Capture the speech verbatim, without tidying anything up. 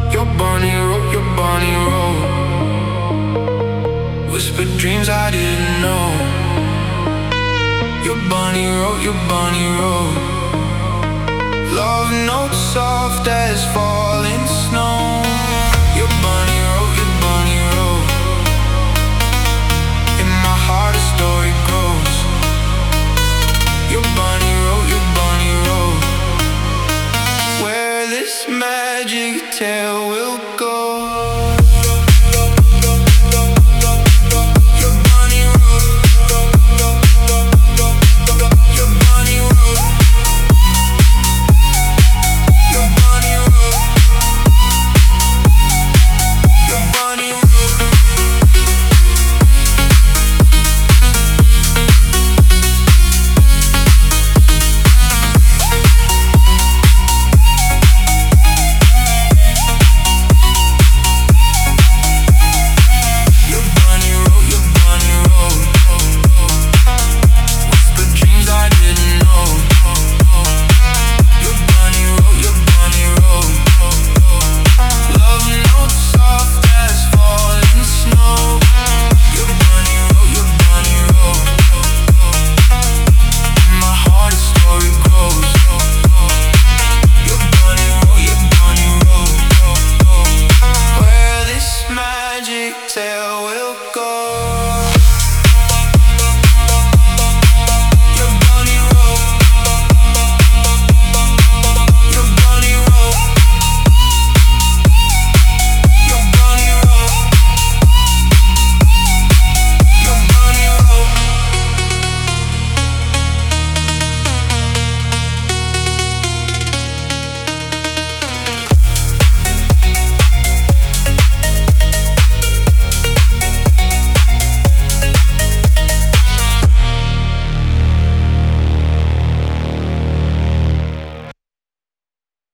Your bunny wrote, your bunny wrote whispered dreams I didn't know. Your bunny wrote, your bunny wrote love notes soft as falling snow. Your bunny wrote, your bunny wrote in my heart a story grows. Your bunny wrote, your bunny wrote where this magic tale will go.